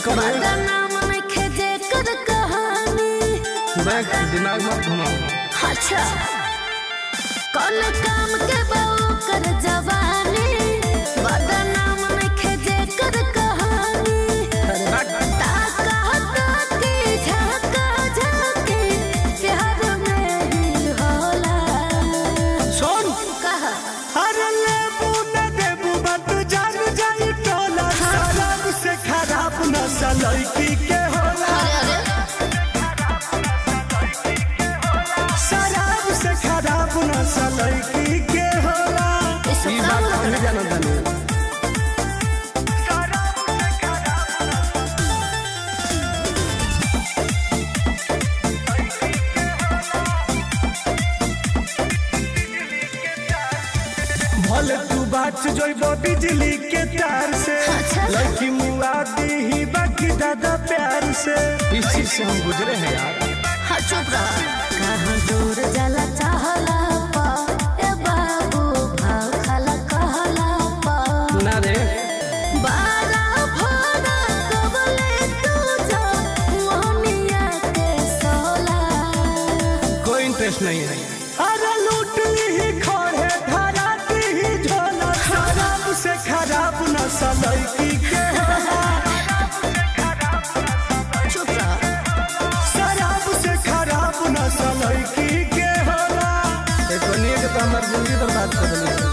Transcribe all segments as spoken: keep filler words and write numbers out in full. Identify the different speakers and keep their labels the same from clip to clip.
Speaker 1: नाम में खेजे कर कहानी
Speaker 2: देख दिमाग मत घुमाओ।
Speaker 1: अच्छा कौन काम के बाऊ कर जवानी वादा नाम में खेजे कर कहानी ताका ताकी झाका झाकी प्यार में ही होला।
Speaker 2: सुन
Speaker 1: कहा
Speaker 3: अरे लेबू न देबू मत जान जाई टोला शराब से खराब नशा लड़की के होला। शराब से खराब नशा लड़की के होला।
Speaker 2: ई बात नहीं जानता नहीं।
Speaker 3: भले तू बात जोइबो बिजली के तार से लड़की मुआ दी ही बाकी दादा प्यार से।
Speaker 2: इस चीज से हम गुजरे हैं यार।
Speaker 1: हाँ चुप रहा कहाँ दूर जला चाहला पा ए बाबू भाव खाला कहला पा
Speaker 2: ना रे
Speaker 1: बारा भरा कबले तू जा मोहनिया के सोला।
Speaker 2: कोई इंटरेस्ट नहीं है।
Speaker 3: अरे लूट ली ही खोड़े धरा दी ही झोला शराब से खराब नशा लड़की के होला।
Speaker 1: चुप रहा
Speaker 3: शराब से खराब नशा लड़की के होला।
Speaker 2: एक बनिए के तो हमारी जिंदगी बर्बाद कर देली।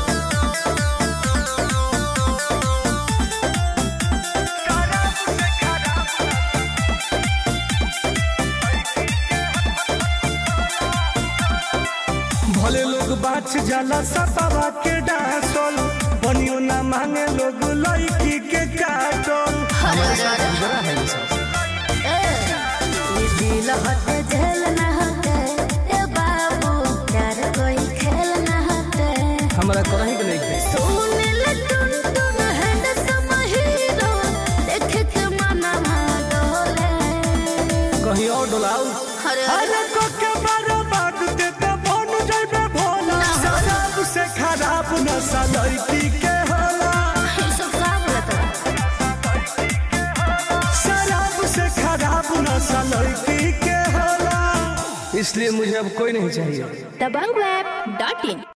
Speaker 3: भले लोग बात जाला सपावा के डांसोल बनियो ना मांगे लोग लड़की के काटोल।
Speaker 2: गुजरा है ये सब।
Speaker 1: ये दिल हटे झेल न हटे ए बाबू प्यार कोई खेल न हटे।
Speaker 2: हमारा करही के नहीं थे।
Speaker 1: सुने ले टुन टुन हैंडसम हीरो देखे के मना डोले।
Speaker 2: कहीं और डोलाओ।
Speaker 1: अरे
Speaker 3: अरे को के मारो बात ते तो बन जाइबे भोला। शराब से खराब नशा लड़की के होला।
Speaker 1: ये सब का बोलता
Speaker 3: शराब से खराब नशा लड़की के होला।
Speaker 2: इसलिए मुझे अब कोई नहीं चाहिए।
Speaker 4: दबंग वेब डॉट इन।